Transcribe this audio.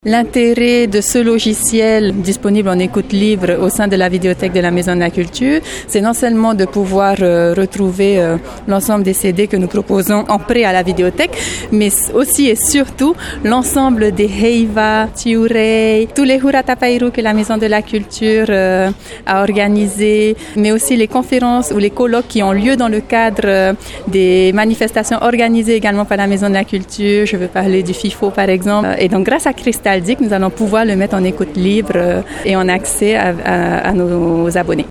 L'intérêt de ce logiciel disponible en écoute libre au sein de la vidéothèque de la Maison de la Culture, c'est non seulement de pouvoir retrouver l'ensemble des CD que nous proposons en prêt à la vidéothèque, mais aussi et surtout l'ensemble des Heiva, Tiurei, tous les Huratapairu que la Maison de la Culture a organisés, mais aussi les conférences ou les colloques qui ont lieu dans le cadre des manifestations organisées également par la Maison de la Culture. Je veux parler du FIFO par exemple. Et donc grâce à Cristaldic, nous allons pouvoir le mettre en écoute libre et en accès à nos abonnés.